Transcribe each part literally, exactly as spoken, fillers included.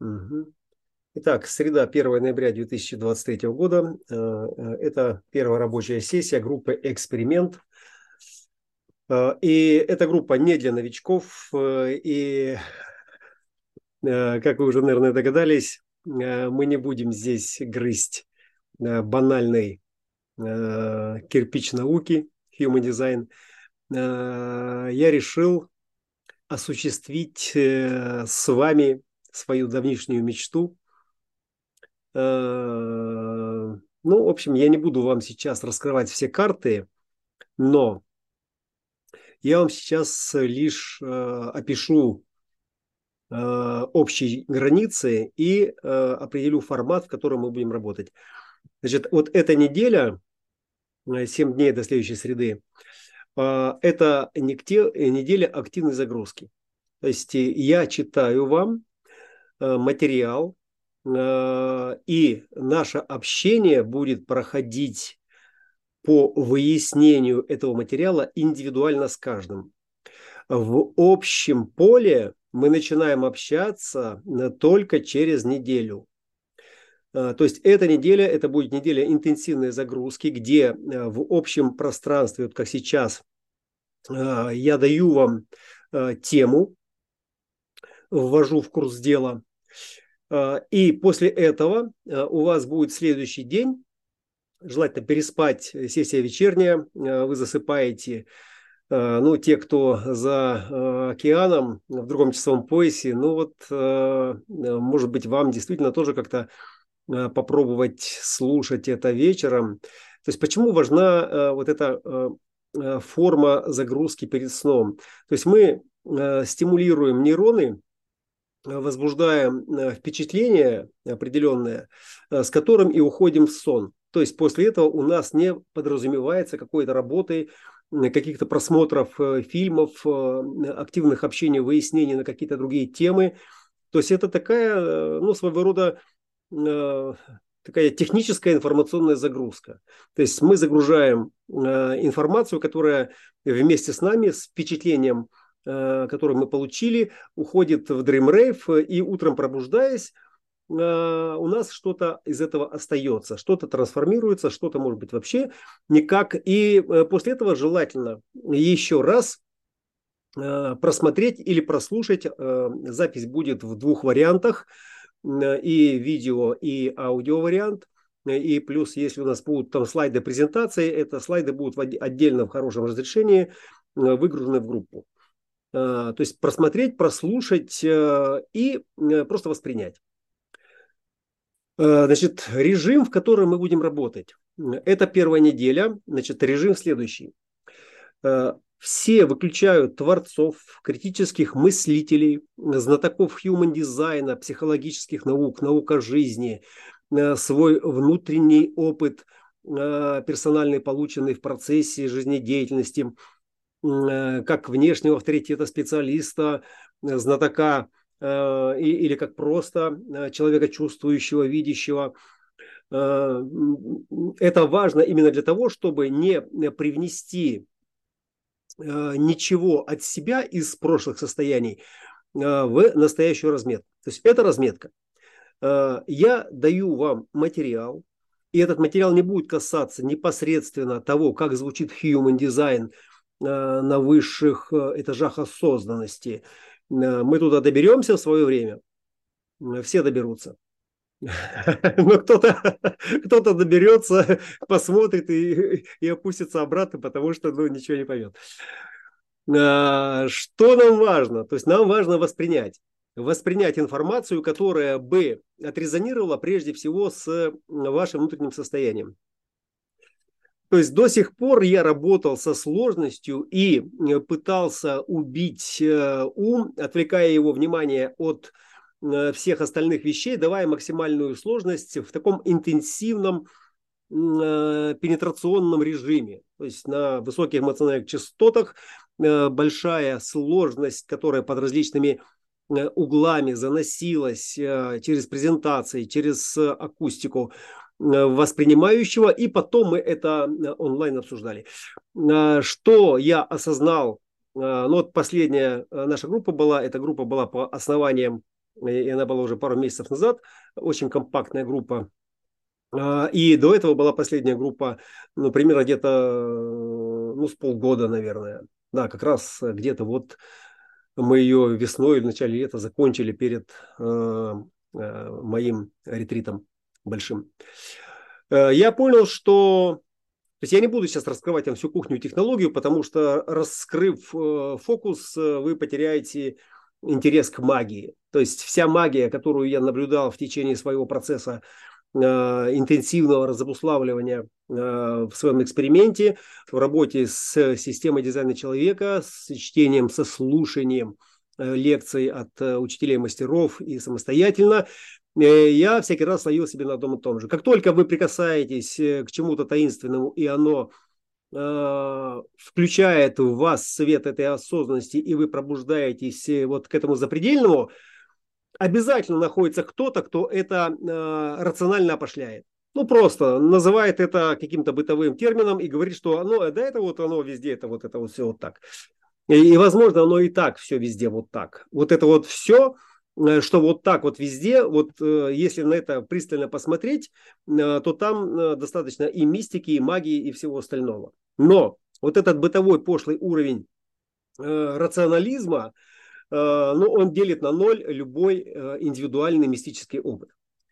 Мгм. Итак, среда, первое ноября две тысячи двадцать третьего года. Э, э, Это первая рабочая сессия группы «Эксперимент». Э, И эта группа не для новичков. э, И, э, как вы уже, наверное, догадались, э, мы не будем здесь грызть э, банальный э, кирпич науки, human design. Э, Я решил осуществить э, с вами свою давнишнюю мечту. Э, Ну, в общем, я не буду вам сейчас раскрывать все карты, но я вам сейчас лишь э, опишу э, общие границы и э, определю формат, в котором мы будем работать. Значит, вот эта неделя, э, семь дней до следующей среды, э, это негте- неделя активной загрузки. То есть э, я читаю вам э, материал, э, и наше общение будет проходить по выяснению этого материала индивидуально с каждым. В общем поле мы начинаем общаться э, только через неделю. Э, То есть эта неделя, это будет неделя интенсивной загрузки, где э, в общем пространстве, вот как сейчас, э, я даю вам э, тему, ввожу в курс дела, э, и после этого э, у вас будет следующий день, желательно переспать, сессия вечерняя, э, вы засыпаете. Ну, те, кто за э, океаном, в другом часовом поясе, ну вот, э, может быть, вам действительно тоже как-то э, попробовать слушать это вечером. То есть почему важна э, вот эта э, э, форма загрузки перед сном? То есть мы э, стимулируем нейроны, э, возбуждаем э, впечатление определенное, э, с которым и уходим в сон. То есть после этого у нас не подразумевается какой-то работы, м, каких-то просмотров э, фильмов, э, активных общений, выяснений на какие-то другие темы. То есть это такая, э, ну, своего рода э, такая техническая информационная загрузка. То есть мы загружаем э, информацию, которая вместе с нами, с впечатлением, э, которое мы получили, уходит в Dream Rave, и утром пробуждаясь, э, у нас что-то из этого остается, что-то трансформируется, что-то может быть вообще никак. И э, после этого желательно еще раз э, просмотреть или прослушать. Э, запись будет в двух вариантах, э, и видео, и аудио вариант. И плюс, если у нас будут там слайды презентации, это слайды будут в отдельно в хорошем разрешении, э, выгружены в группу. Э, То есть просмотреть, прослушать э, и э, просто воспринять. Э, Значит, режим, в котором мы будем работать. Это первая неделя. Значит, режим следующий. Э, Все выключают творцов, критических мыслителей, знатоков human дизайна, психологических наук, наук о жизни, э, свой внутренний опыт, э, персональный, полученный в процессе жизнедеятельности, э, как внешнего авторитета специалиста, э, знатока, э, и- или как просто э, человека чувствующего, видящего. Э, Это важно именно для того, чтобы не привнести э, ничего от себя из прошлых состояний э, в настоящую разметку. То есть это разметка. Э, Я даю вам материал, и этот материал не будет касаться непосредственно того, как звучит human design э, на высших э, этажах осознанности. Э, Мы туда доберемся в свое время, э, все доберутся. Но кто-то кто-то доберется, посмотрит и, и опустится обратно, потому что ну, ничего не поймет. А, Что нам важно? То есть нам важно воспринять. Воспринять информацию, которая бы отрезонировала прежде всего с вашим внутренним состоянием. То есть до сих пор я работал со сложностью и э, пытался убить э, ум, отвлекая его внимание от э, всех остальных вещей, давая максимальную сложность в таком интенсивном э, пенетрационном режиме. То есть на высоких эмоциональных частотах э, большая сложность, которая под различными э, углами заносилась э, через презентации, через э, акустику э, воспринимающего, и потом мы это э, онлайн обсуждали. Э, Что я осознал, э, ну вот последняя э, наша группа была, эта группа была по основаниям и она была уже пару месяцев назад, очень компактная группа. И до этого была последняя группа, ну, примерно где-то, ну, с полгода, наверное. Да, как раз где-то вот мы ее весной или в начале лета закончили перед э, э, моим ретритом большим. Э, я понял, что... То есть я не буду сейчас раскрывать вам всю кухню и технологию, потому что, раскрыв э, фокус, э, вы потеряете интерес к магии. То есть вся магия, которую я наблюдал в течение своего процесса э, интенсивного разобуславливания э, в своем эксперименте, в работе с системой дизайна человека, с чтением, со слушанием э, лекций от э, учителей-мастеров и самостоятельно, э, я всякий раз ловил себе на одном и том же. Как только вы прикасаетесь э, к чему-то таинственному, и оно э, включает в вас свет этой осознанности, и вы пробуждаетесь э, вот к этому запредельному, обязательно находится кто-то, кто это э, рационально опошляет. Ну, просто называет это каким-то бытовым термином и говорит, что оно, да, это вот оно везде, это вот это вот все вот так. И, и, возможно, оно и так все везде вот так. Вот это вот все, э, что вот так вот везде, вот э, если на это пристально посмотреть, э, то там э, достаточно и мистики, и магии, и всего остального. Но вот этот бытовой пошлый уровень э, рационализма, ну, он делит на ноль любой индивидуальный мистический опыт.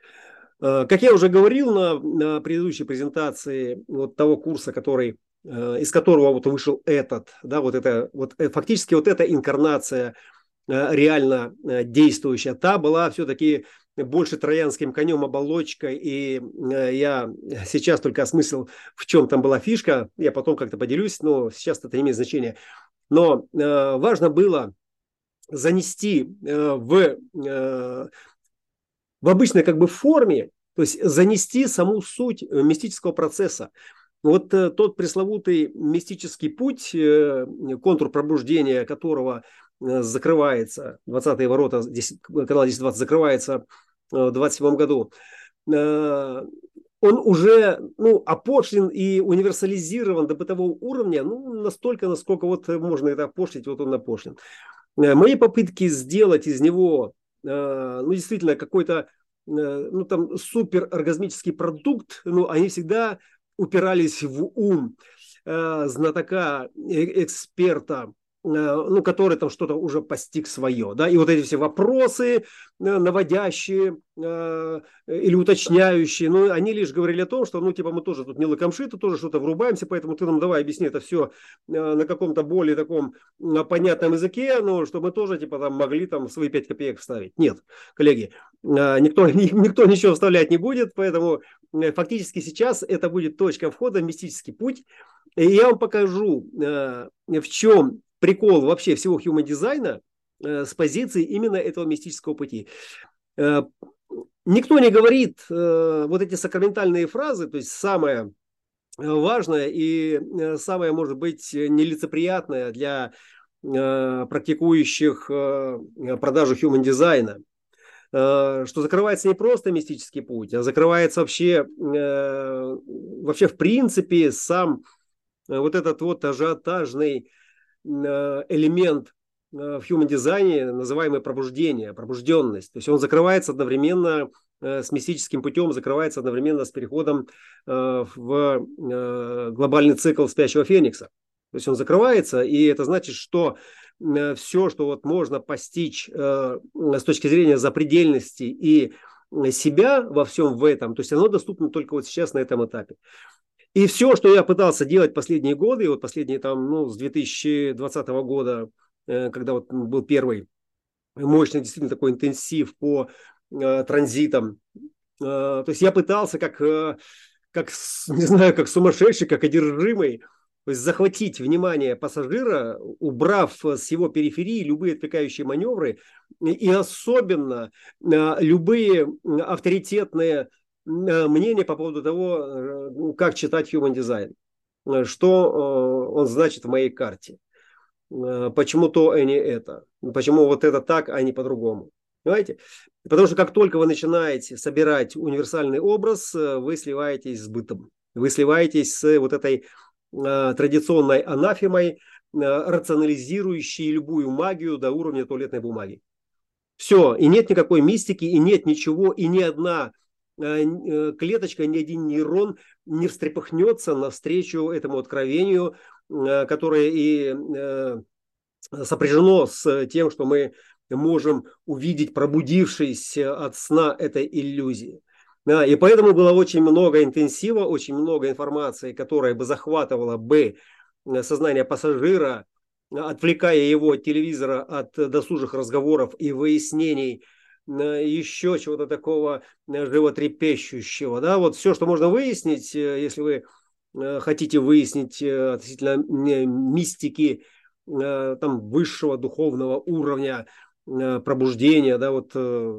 Как я уже говорил на, на предыдущей презентации вот того курса, который, из которого вот вышел этот, да, вот это, вот фактически вот эта инкарнация реально действующая, та была все-таки больше троянским конем, оболочкой, и я сейчас только осмыслил, в чем там была фишка, я потом как-то поделюсь, но сейчас это имеет значение. Но важно было занести э, в, э, в обычной как бы форме, то есть занести саму суть мистического процесса. Вот э, тот пресловутый мистический путь, э, контур пробуждения которого э, закрывается, двадцатые ворота, десять, канал десять двадцать закрывается э, в двадцать седьмом году, э, он уже, ну, опошлен и универсализирован до бытового уровня, ну, настолько, насколько вот можно это опошлить, вот он опошлен. Мои попытки сделать из него, ну, действительно, какой-то, ну, там, супер оргазмический продукт, ну, они всегда упирались в ум знатока, эксперта, ну, который там что-то уже постиг свое, да, и вот эти все вопросы наводящие или уточняющие, ну, они лишь говорили о том, что, ну, типа, мы тоже тут не лакомши, тут тоже что-то врубаемся, поэтому ты нам давай объясни это все на каком-то более таком понятном языке, ну, чтобы мы тоже, типа, там могли там свои пять копеек вставить. Нет, коллеги, никто, никто ничего вставлять не будет, поэтому фактически сейчас это будет точка входа в мистический путь, и я вам покажу, в чем прикол вообще всего human дизайна с позиции именно этого мистического пути. Никто не говорит вот эти сакраментальные фразы, то есть самое важное и самое, может быть, нелицеприятное для практикующих продажу human дизайна, что закрывается не просто мистический путь, а закрывается вообще, вообще в принципе сам вот этот вот ажиотажный элемент в human дизайне, называемый пробуждение, пробужденность. То есть он закрывается одновременно с мистическим путем, закрывается одновременно с переходом в глобальный цикл спящего феникса. То есть он закрывается, и это значит, что все, что вот можно постичь с точки зрения запредельности и себя во всем в этом, то есть оно доступно только вот сейчас на этом этапе. И все, что я пытался делать последние годы, вот последние там, ну, с две тысячи двадцатого года, когда вот был первый мощный действительно такой интенсив по э, транзитам, э, то есть я пытался как, э, как, не знаю, как сумасшедший, как одержимый, то есть захватить внимание пассажира, убрав с его периферии любые отвлекающие маневры и особенно э, любые авторитетные мнение по поводу того, как читать human design, что он значит в моей карте, почему то, а не это, почему вот это так, а не по-другому. Понимаете? Потому что как только вы начинаете собирать универсальный образ, вы сливаетесь с бытом, вы сливаетесь с вот этой традиционной анафемой, рационализирующей любую магию до уровня туалетной бумаги. Все, и нет никакой мистики, и нет ничего, и ни одна клеточка, ни один нейрон не встрепыхнется навстречу этому откровению, которое и сопряжено с тем, что мы можем увидеть, пробудившись от сна этой иллюзии. Да, и поэтому было очень много интенсива, очень много информации, которая бы захватывала бы сознание пассажира, отвлекая его от телевизора, от досужих разговоров и выяснений еще чего-то такого животрепещущего. Да? Вот все, что можно выяснить, если вы хотите выяснить относительно мистики там, высшего духовного уровня пробуждения, да, вот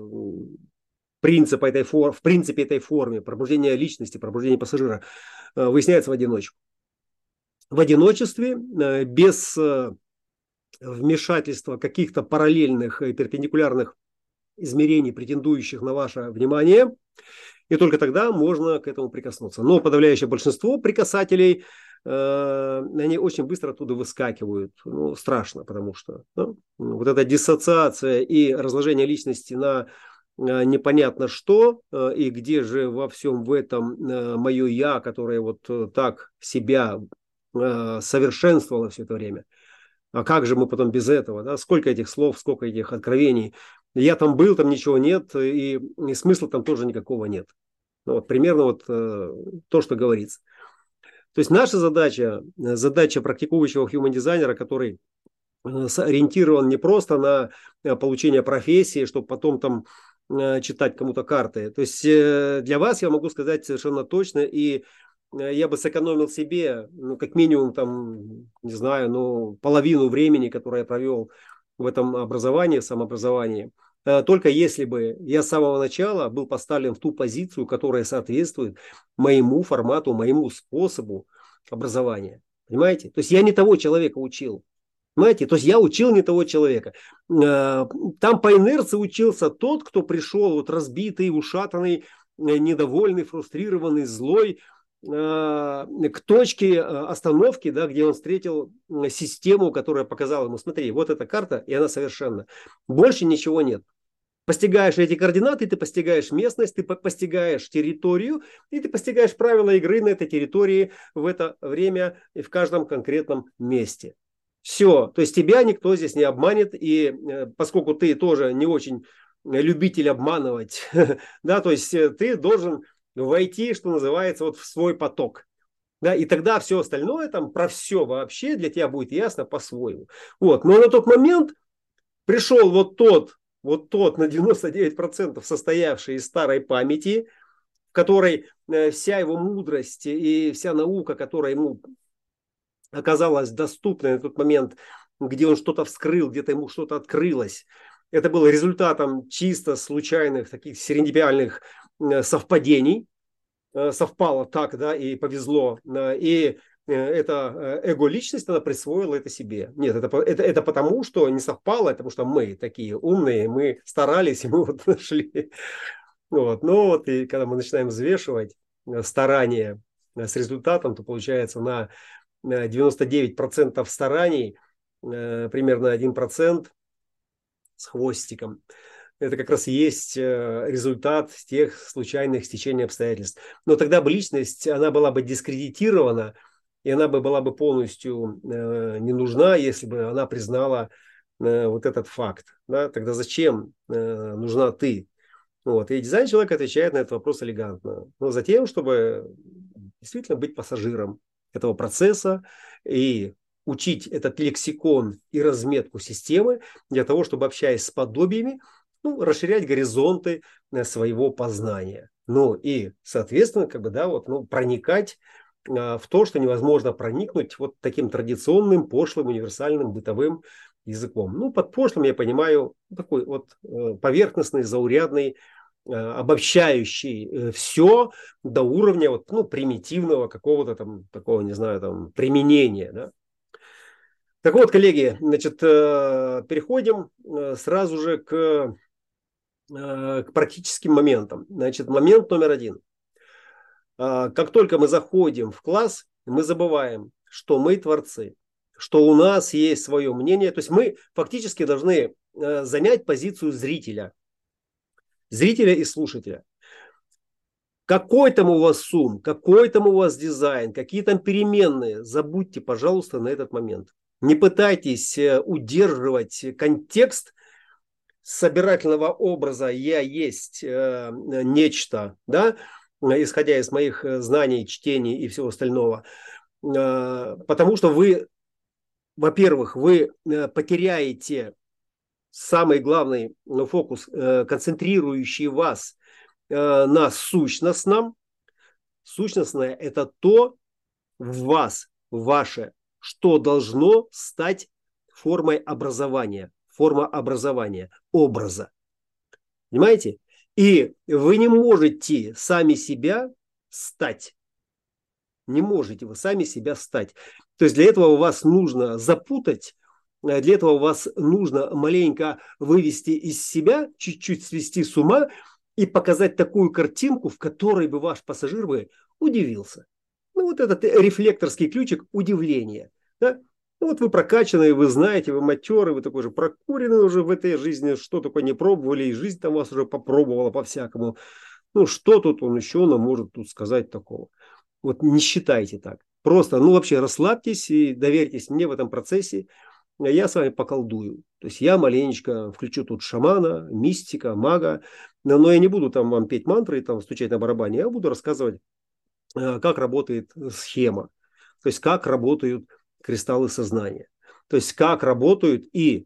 принципа этой фор, в принципе этой форме, пробуждения личности, пробуждения пассажира, выясняется в одиночку. В одиночестве, без вмешательства каких-то параллельных и перпендикулярных измерений, претендующих на ваше внимание, и только тогда можно к этому прикоснуться. Но подавляющее большинство прикасателей, э, они очень быстро оттуда выскакивают. Ну, страшно, потому что ну, вот эта диссоциация и разложение личности на э, непонятно что, э, и где же во всем в этом э, мое «я», которое вот э, так себя э, совершенствовало все это время. А как же мы потом без этого? Да? Сколько этих слов, сколько этих откровений. Я там был, там ничего нет, и, и смысла там тоже никакого нет. Ну, вот, примерно вот э, то, что говорится. То есть наша задача, задача практикующего human-дизайнера, который э, ориентирован не просто на э, получение профессии, чтобы потом там э, читать кому-то карты. То есть э, для вас я могу сказать совершенно точно, и я бы сэкономил себе, ну, как минимум, там, не знаю, ну, половину времени, которое я провел в этом образовании, в самообразовании, только если бы я с самого начала был поставлен в ту позицию, которая соответствует моему формату, моему способу образования. Понимаете? То есть я не того человека учил. Понимаете? То есть я учил не того человека. Там по инерции учился тот, кто пришел вот разбитый, ушатанный, недовольный, фрустрированный, злой, к точке остановки, да, где он встретил систему, которая показала ему: смотри, вот эта карта, и она совершенна. Больше ничего нет. Постигаешь эти координаты, ты постигаешь местность, ты постигаешь территорию, и ты постигаешь правила игры на этой территории в это время и в каждом конкретном месте. Все. То есть тебя никто здесь не обманет, и поскольку ты тоже не очень любитель обманывать, да, то есть ты должен войти, что называется, вот в свой поток. Да, и тогда все остальное, там, про все вообще для тебя будет ясно по-своему. Вот. Но на тот момент пришел вот тот, вот тот на девяносто девять процентов состоявший из старой памяти, в которой вся его мудрость и вся наука, которая ему оказалась доступной на тот момент, где он что-то вскрыл, где-то ему что-то открылось, это было результатом чисто случайных таких серендипиальных совпадений, совпало так, да, и повезло, и эта эго-личность, она присвоила это себе. Нет, это, это, это потому, что не совпало, это потому что мы такие умные, мы старались, и мы вот нашли. Вот. Но вот и когда мы начинаем взвешивать старания с результатом, то получается на девяносто девять процентов стараний примерно один процент с хвостиком. Это как раз есть результат тех случайных стечений обстоятельств. Но тогда бы личность, она была бы дискредитирована, и она бы была бы полностью не нужна, если бы она признала вот этот факт. Да? Тогда зачем нужна ты? Вот. И дизайн-человек отвечает на этот вопрос элегантно. Но затем, чтобы действительно быть пассажиром этого процесса и учить этот лексикон и разметку системы для того, чтобы, общаясь с подобиями, ну, расширять горизонты своего познания. Ну и, соответственно, как бы, да, вот, ну, проникать а, в то, что невозможно проникнуть вот таким традиционным, пошлым, универсальным, бытовым языком. Ну, под пошлым я понимаю такой вот э, поверхностный, заурядный, э, обобщающий э, все до уровня вот, ну, примитивного какого-то там такого, не знаю, там, применения, да. Так вот, коллеги, значит, э, переходим э, сразу же к к практическим моментам. Значит, момент номер один. Как только мы заходим в класс, мы забываем, что мы творцы, что у нас есть свое мнение. То есть мы фактически должны занять позицию зрителя. Зрителя и слушателя. Какой там у вас сум, какой там у вас дизайн, какие там переменные, забудьте, пожалуйста, на этот момент. Не пытайтесь удерживать контекст собирательного образа «я есть э, нечто», да, исходя из моих знаний, чтений и всего остального. Э, потому что вы, во-первых, вы потеряете самый главный ну, фокус, э, концентрирующий вас э, на сущностном. Сущностное – это то в вас, ваше, что должно стать формой образования. Форма образования, образа. Понимаете? И вы не можете сами себя стать. Не можете вы сами себя стать. То есть для этого у вас нужно запутать, для этого у вас нужно маленько вывести из себя, чуть-чуть свести с ума и показать такую картинку, в которой бы ваш пассажир бы удивился. Ну вот этот рефлекторский ключик удивления. Да? Ну вот вы прокачанные, вы знаете, вы матеры, вы такой же прокуренный уже в этой жизни, что такое не пробовали, и жизнь там вас уже попробовала по-всякому. Ну что тут он еще нам может тут сказать такого? Вот не считайте так. Просто, ну вообще расслабьтесь и доверьтесь мне в этом процессе. Я с вами поколдую. То есть я маленечко включу тут шамана, мистика, мага. Но, но я не буду там вам петь мантры и там стучать на барабане. Я буду рассказывать, как работает схема. То есть как работают кристаллы сознания. То есть как работают, и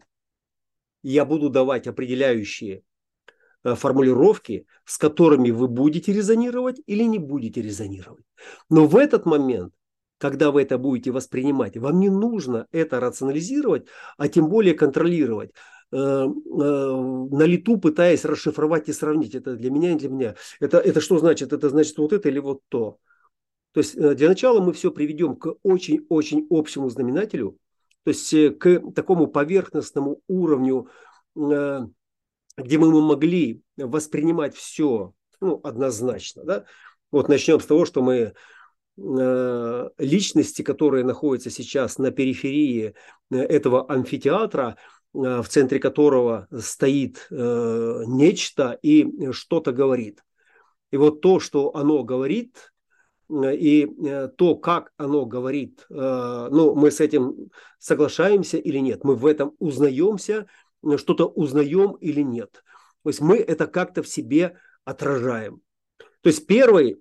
я буду давать определяющие формулировки, с которыми вы будете резонировать или не будете резонировать. Но в этот момент, когда вы это будете воспринимать, вам не нужно это рационализировать, а тем более контролировать, э, э, на лету пытаясь расшифровать и сравнить. Это для меня, не для меня. Это, это что значит? Это значит вот это или вот то. То есть для начала мы все приведем к очень-очень общему знаменателю, то есть к такому поверхностному уровню, где мы могли воспринимать все ну, однозначно. Да? Вот начнем с того, что мы личности, которые находятся сейчас на периферии этого амфитеатра, в центре которого стоит нечто и что-то говорит. И вот то, что оно говорит, и то, как оно говорит, ну, мы с этим соглашаемся или нет, мы в этом узнаемся, что-то узнаем или нет. То есть мы это как-то в себе отражаем. То есть первый,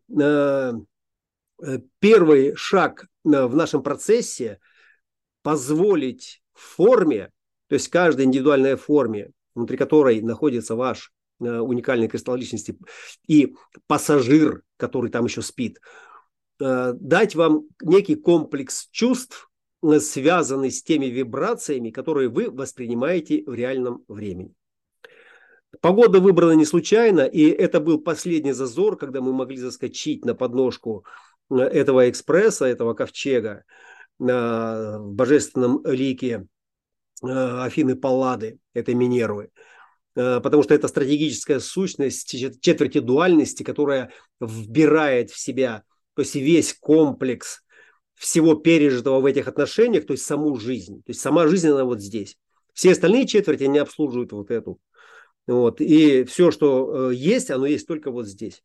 первый шаг в нашем процессе позволить форме, то есть каждой индивидуальной форме, внутри которой находится ваш уникальный кристалл личности и пассажир, который там еще спит, дать вам некий комплекс чувств, связанный с теми вибрациями, которые вы воспринимаете в реальном времени. Погода выбрана не случайно, и это был последний зазор, когда мы могли заскочить на подножку этого экспресса, этого ковчега в божественном лике Афины Паллады, этой Минервы. Потому что это стратегическая сущность четверти дуальности, которая вбирает в себя, то есть весь комплекс всего пережитого в этих отношениях, то есть саму жизнь. То есть сама жизнь, она вот здесь. Все остальные четверти не обслуживают вот эту. Вот. И все, что есть, оно есть только вот здесь.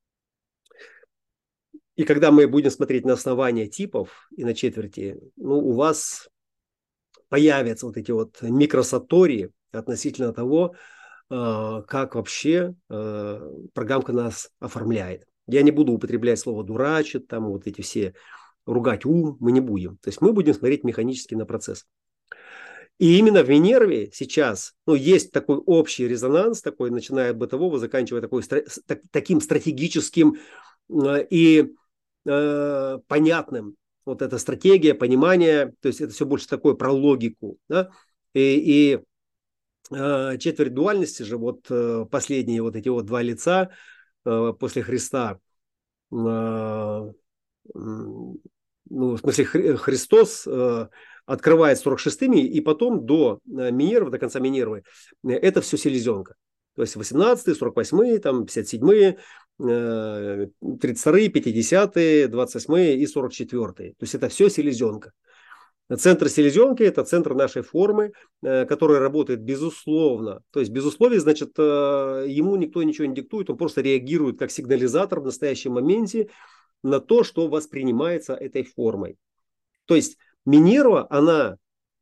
И когда мы будем смотреть на основания типов и на четверти, ну, у вас появятся вот эти вот микросатории относительно того, как вообще программка нас оформляет. Я не буду употреблять слово «дурачит», там вот эти все ругать ум, мы не будем. То есть мы будем смотреть механически на процесс. И именно в Минерве сейчас ну, есть такой общий резонанс, такой, начиная от бытового, заканчивая такой, так, таким стратегическим э, и э, понятным. Вот эта стратегия, понимание, то есть это все больше такое про логику. Да? И, и э, четверть дуальности же, вот э, последние вот эти вот два лица э, после Христа, э, ну, в смысле, Христос э, открывает сорок шестыми, и потом до Минервы, до конца Минервы, это все селезенка. То есть восемнадцатые, сорок восьмые, там, пятьдесят седьмые, э, тридцать вторые, пятидесятые, двадцать восьмые и сорок четвёртые. То есть это все селезенка. Центр селезенки – это центр нашей формы, который работает безусловно. То есть безусловие, значит, ему никто ничего не диктует, он просто реагирует как сигнализатор в настоящем моменте на то, что воспринимается этой формой. То есть Минерва, она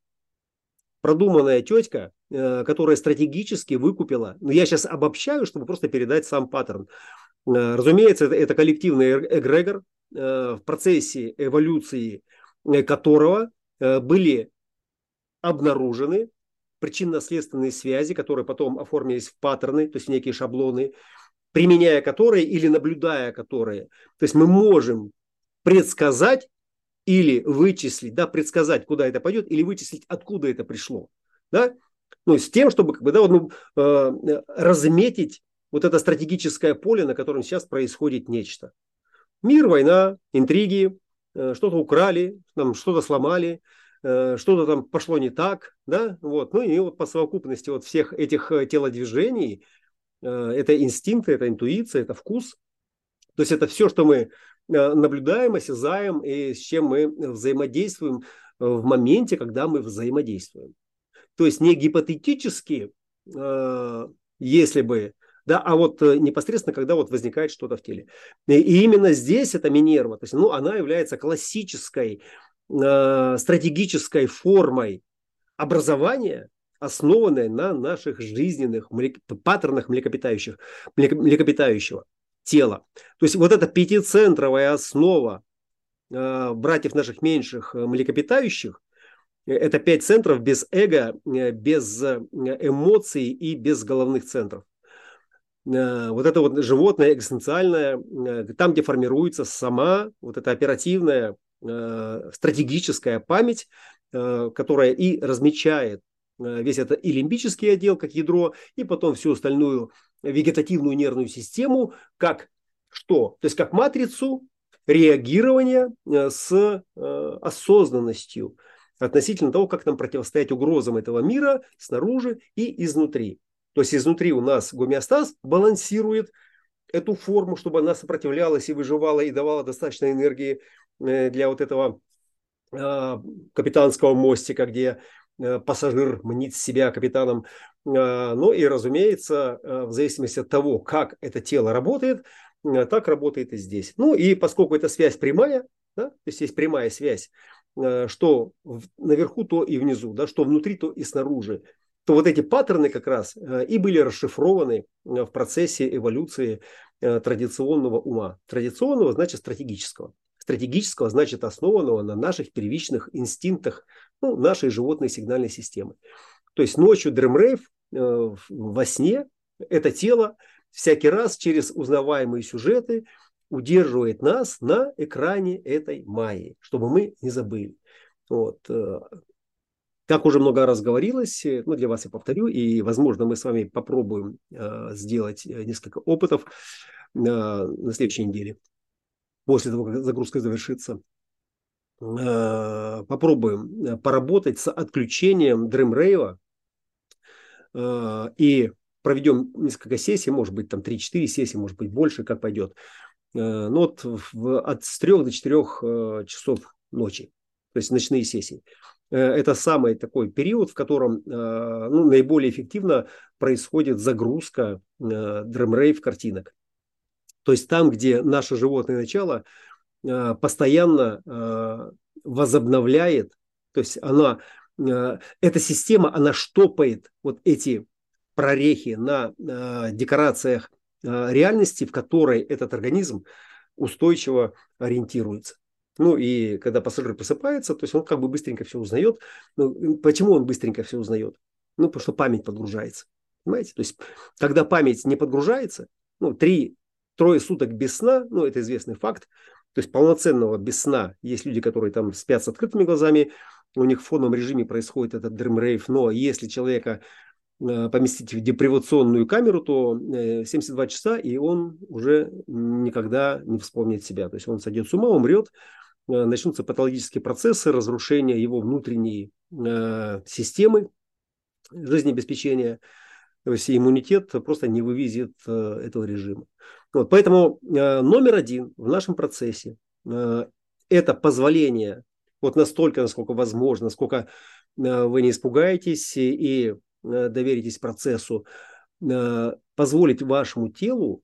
продуманная тетка, которая стратегически выкупила, но я сейчас обобщаю, чтобы просто передать сам паттерн. Разумеется, это, это коллективный эгрегор, в процессе эволюции которого были обнаружены причинно-следственные связи, которые потом оформились в паттерны, то есть в некие шаблоны, применяя которые или наблюдая которые. То есть мы можем предсказать или вычислить, да, предсказать, куда это пойдет, или вычислить, откуда это пришло. Да? Ну, с тем, чтобы как бы, да, вот, ну, э, разметить вот это стратегическое поле, на котором сейчас происходит нечто. Мир, война, интриги, э, что-то украли, там, что-то сломали, э, что-то там пошло не так. Да? Вот. Ну и вот по совокупности вот всех этих телодвижений, э, это инстинкты, это интуиция, это вкус. То есть это все, что мы наблюдаем, осязаем и с чем мы взаимодействуем в моменте, когда мы взаимодействуем. То есть не гипотетически, если бы, да, а вот непосредственно, когда вот возникает что-то в теле. И именно здесь эта Минерва, то есть, ну, она является классической стратегической формой образования, основанной на наших жизненных паттернах млекопитающих, млекопитающего тела. То есть вот эта пятицентровая основа э, братьев наших меньших млекопитающих, это пять центров без эго, без эмоций и без головных центров. Э, вот это вот животное экзистенциальное, э, там, где формируется сама вот эта оперативная э, стратегическая память, э, которая и размечает весь это и лимбический отдел, как ядро, и потом всю остальную вегетативную нервную систему, как что? То есть как матрицу реагирования с осознанностью относительно того, как нам противостоять угрозам этого мира снаружи и изнутри. То есть изнутри у нас гомеостаз балансирует эту форму, чтобы она сопротивлялась и выживала, и давала достаточно энергии для вот этого капитанского мостика, где пассажир мнит себя капитаном. Ну и, разумеется, в зависимости от того, как это тело работает, так работает и здесь. Ну и поскольку эта связь прямая, да, то есть есть прямая связь, что наверху, то и внизу, да, что внутри, то и снаружи, то вот эти паттерны как раз и были расшифрованы в процессе эволюции традиционного ума. Традиционного значит стратегического. Стратегического значит основанного на наших первичных инстинктах, ну, нашей животной сигнальной системы. То есть ночью Dream Rave, во сне это тело всякий раз через узнаваемые сюжеты удерживает нас на экране этой майи, чтобы мы не забыли. Вот. Как уже много раз говорилось, ну, для вас я повторю, и, возможно, мы с вами попробуем сделать несколько опытов на следующей неделе, после того, как загрузка завершится. Попробуем поработать с отключением Dream Rave и проведем несколько сессий, может быть, там три-четыре сессии, может быть, больше, как пойдет. Ну, вот в, от с трёх до четырёх часов ночи, то есть ночные сессии. Это самый такой период, в котором ну, наиболее эффективно происходит загрузка Dream Rave картинок. То есть там, где наше животное начало постоянно возобновляет, то есть она, эта система, она штопает вот эти прорехи на декорациях реальности, в которой этот организм устойчиво ориентируется. Ну и когда пассажир просыпается, то есть он как бы быстренько все узнает. Ну, почему он быстренько все узнает? Ну, потому что память подгружается. Понимаете? То есть когда память не подгружается, ну, три, трое суток без сна, ну, это известный факт, то есть полноценного без сна. Есть люди, которые там спят с открытыми глазами, у них в фоновом режиме происходит этот Dream Rave, но если человека поместить в депривационную камеру, то семьдесят два часа, и он уже никогда не вспомнит себя. То есть он сойдет с ума, умрет, начнутся патологические процессы, разрушения его внутренней системы жизнеобеспечения. То есть иммунитет просто не вывезет этого режима. Вот, поэтому номер один в нашем процессе – это позволение вот настолько, насколько возможно, насколько вы не испугаетесь и доверитесь процессу, позволить вашему телу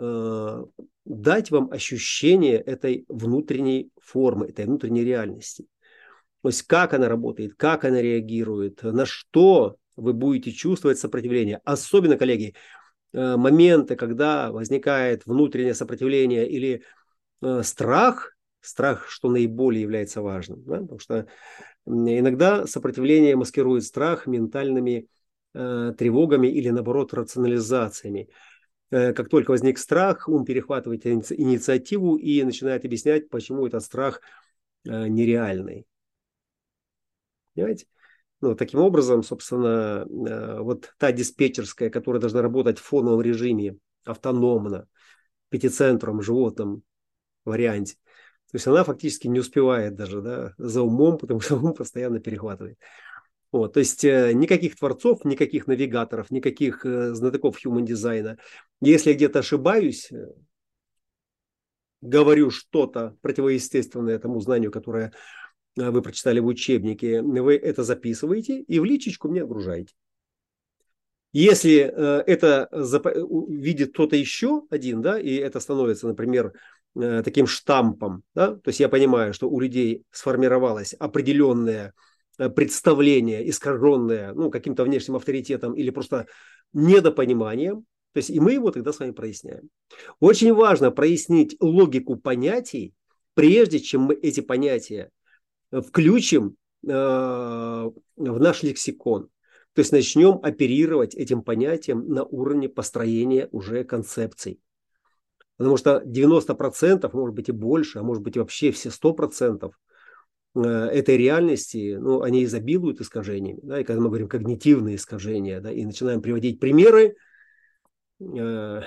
дать вам ощущение этой внутренней формы, этой внутренней реальности. То есть как она работает, как она реагирует, на что вы будете чувствовать сопротивление. Особенно, коллеги, моменты, когда возникает внутреннее сопротивление или страх, страх, что наиболее является важным, да? Потому что иногда сопротивление маскирует страх ментальными э, тревогами или, наоборот, рационализациями. Э, как только возник страх, ум перехватывает инициативу и начинает объяснять, почему этот страх э, нереальный. Понимаете? Ну, таким образом, собственно, э, вот та диспетчерская, которая должна работать в фоновом режиме, автономно, пятицентровом животном варианте, то есть она фактически не успевает даже, да, за умом, потому что ум постоянно перехватывает. Вот, то есть э, никаких творцов, никаких навигаторов, никаких э, знатоков human дизайна. Если я где-то ошибаюсь, э, говорю что-то противоестественное тому знанию, которое э, вы прочитали в учебнике, вы это записываете и в личечку мне отгружаете. Если э, это зап- видит кто-то еще один, да, и это становится, например, э, таким штампом, да, то есть я понимаю, что у людей сформировалось определенное э, представление, искаженное, ну, каким-то внешним авторитетом или просто недопониманием, то есть и мы его тогда с вами проясняем. Очень важно прояснить логику понятий, прежде чем мы эти понятия включим э, в наш лексикон. То есть начнем оперировать этим понятием на уровне построения уже концепций. Потому что девяносто процентов, может быть и больше, а может быть и вообще все сто процентов этой реальности, ну, они изобилуют искажениями. Да, и когда мы говорим когнитивные искажения, да, и начинаем приводить примеры, э,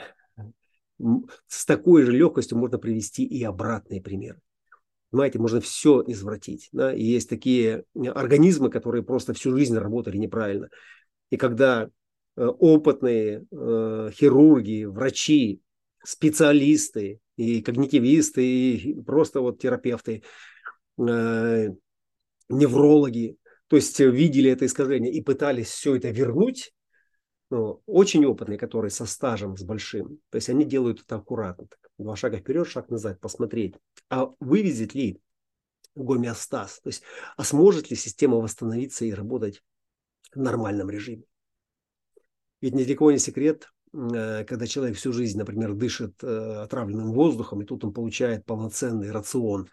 с такой же легкостью можно привести и обратные примеры. Понимаете, можно все извратить. Да? И есть такие организмы, которые просто всю жизнь работали неправильно. И когда э, опытные э, хирурги, врачи, специалисты и когнитивисты, и просто вот терапевты, э, неврологи, то есть видели это искажение и пытались все это вернуть, ну, очень опытные, которые со стажем, с большим, то есть они делают это аккуратно. Так, два шага вперед, шаг назад, посмотреть. А вывезет ли гомеостаз? То есть, а сможет ли система восстановиться и работать в нормальном режиме? Ведь ни для кого не секрет, когда человек всю жизнь, например, дышит отравленным воздухом, и тут он получает полноценный рацион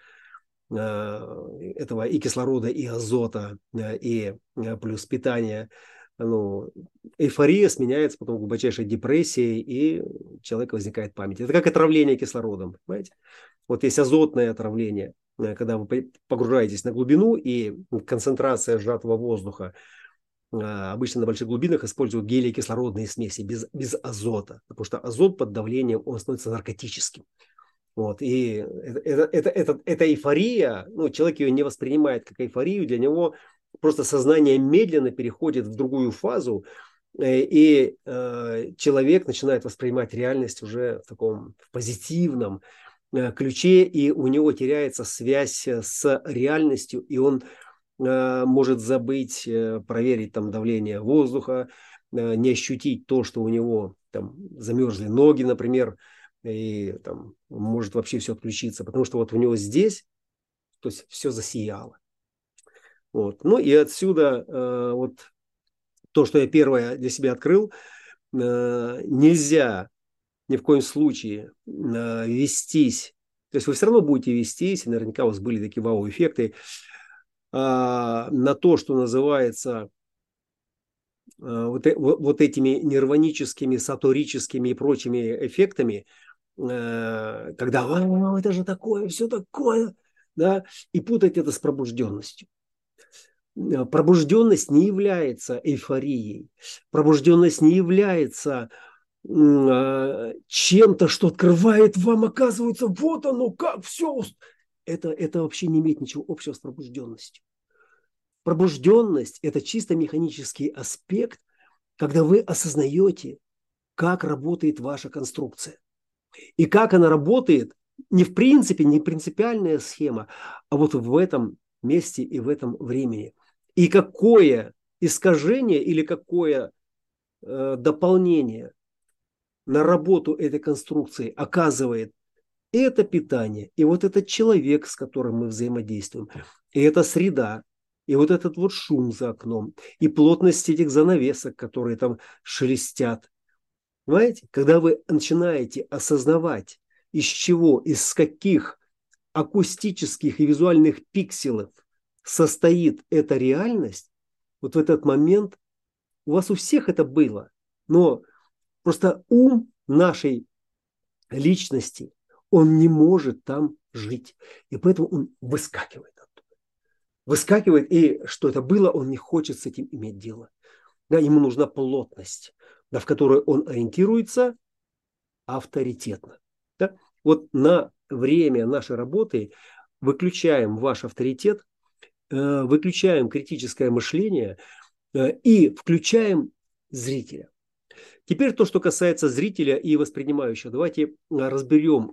этого и кислорода, и азота, и плюс питания, ну, эйфория сменяется потом глубочайшей депрессией, и у человека возникает память. Это как отравление кислородом, понимаете? Вот есть азотное отравление, когда вы погружаетесь на глубину, и концентрация сжатого воздуха обычно на больших глубинах используют гелий-кислородные смеси без, без азота, потому что азот под давлением, он становится наркотическим. Вот, и это, это, это, это, эта эйфория, ну, человек ее не воспринимает как эйфорию, для него просто сознание медленно переходит в другую фазу, и э, человек начинает воспринимать реальность уже в таком в позитивном э, ключе, и у него теряется связь с реальностью, и он э, может забыть э, проверить там давление воздуха, э, не ощутить то, что у него там замерзли ноги, например, и там может вообще все отключиться, потому что вот у него здесь, то есть все засияло. Вот. Ну и отсюда э, вот то, что я первое для себя открыл, э, нельзя ни в коем случае э, вестись, то есть вы все равно будете вестись, и наверняка у вас были такие вау-эффекты, э, на то, что называется э, вот, вот этими нирваническими, саторическими и прочими эффектами, э, когда «О, это же такое, все такое», да, и путать это с пробужденностью. Пробужденность не является эйфорией. Пробужденность не является чем-то, что открывает вам, оказывается, вот оно, как все. Это, это вообще не имеет ничего общего с пробужденностью. Пробужденность – это чисто механический аспект, когда вы осознаете, как работает ваша конструкция. И как она работает не в принципе, не принципиальная схема, а вот в этом месте и в этом времени. И какое искажение или какое э, дополнение на работу этой конструкции оказывает и это питание, и вот этот человек, с которым мы взаимодействуем, и эта среда, и вот этот вот шум за окном, и плотность этих занавесок, которые там шелестят. Понимаете? Когда вы начинаете осознавать, из чего, из каких акустических и визуальных пикселов состоит эта реальность, вот в этот момент у вас у всех это было, но просто ум нашей личности, он не может там жить. И поэтому он выскакивает оттуда. Выскакивает, и что это было, он не хочет с этим иметь дело. Да, ему нужна плотность, да, в которой он ориентируется авторитетно. Да? Вот на время нашей работы выключаем ваш авторитет, э, выключаем критическое мышление э, и включаем зрителя. Теперь то, что касается зрителя и воспринимающего. Давайте разберем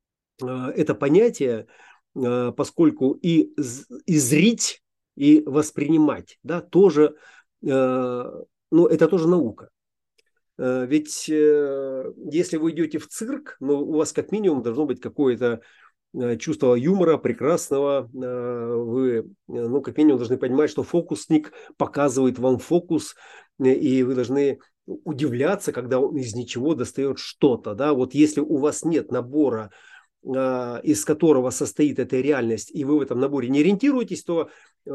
это понятие, поскольку и, и зрить, и воспринимать, да, тоже, ну, это тоже наука. Ведь если вы идете в цирк, ну, у вас как минимум должно быть какое-то чувство юмора прекрасного. Вы, ну, как минимум должны понимать, что фокусник показывает вам фокус, и вы должны удивляться, когда он из ничего достает что-то. Да? Вот если у вас нет набора, из которого состоит эта реальность, и вы в этом наборе не ориентируетесь, то,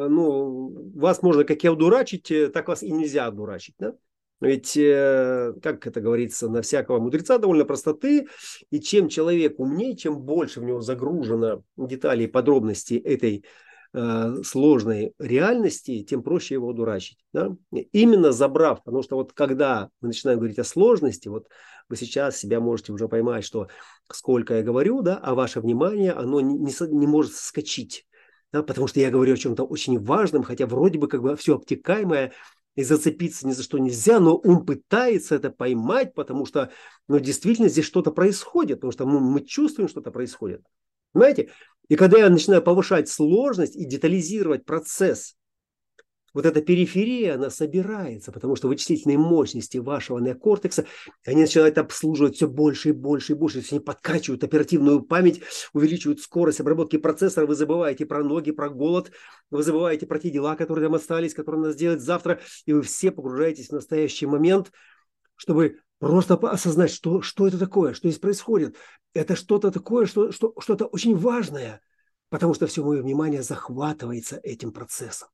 ну, вас можно как и одурачить, так вас и нельзя одурачить. Да? Ведь, как это говорится, на всякого мудреца довольно простоты, и чем человек умнее, чем больше в него загружено деталей и подробностей этой э, сложной реальности, тем проще его одурачить. Да? Именно забрав, потому что вот когда мы начинаем говорить о сложности, вот вы сейчас себя можете уже поймать, что сколько я говорю, да, а ваше внимание, оно не, не, не может соскочить, да, потому что я говорю о чем-то очень важном, хотя вроде бы как бы все обтекаемое, и зацепиться ни за что нельзя, но ум пытается это поймать, потому что, ну, действительно здесь что-то происходит, потому что мы, мы чувствуем, что-то происходит. Понимаете? И когда я начинаю повышать сложность и детализировать процесс, вот эта периферия, она собирается, потому что вычислительные мощности вашего неокортекса, они начинают обслуживать все больше и больше и больше. То есть они подкачивают оперативную память, увеличивают скорость обработки процессора. Вы забываете про ноги, про голод, вы забываете про те дела, которые там остались, которые надо сделать завтра, и вы все погружаетесь в настоящий момент, чтобы просто осознать, что, что это такое, что здесь происходит. Это что-то такое, что, что, что-то очень важное, потому что все мое внимание захватывается этим процессом.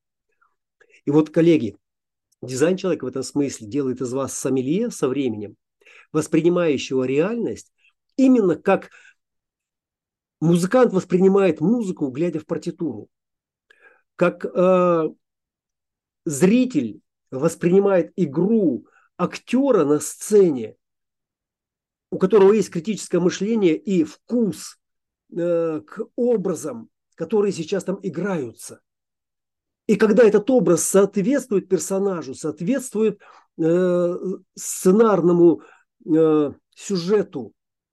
И вот, коллеги, дизайн человека в этом смысле делает из вас сомелье со временем, воспринимающего реальность именно как музыкант воспринимает музыку, глядя в партитуру, как э, зритель воспринимает игру актера на сцене, у которого есть критическое мышление и вкус э, к образам, которые сейчас там играются. И когда этот образ соответствует персонажу, соответствует э, сценарному э, сюжету,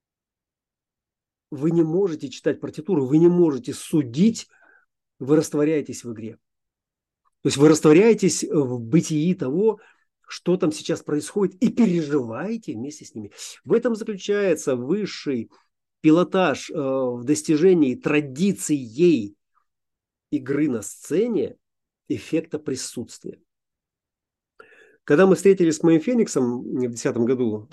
вы не можете читать партитуру, вы не можете судить, вы растворяетесь в игре. То есть вы растворяетесь в бытии того, что там сейчас происходит, и переживаете вместе с ними. В этом заключается высший пилотаж э, в достижении традицией игры на сцене, эффекта присутствия. Когда мы встретились с моим Фениксом в две тысячи десятом году,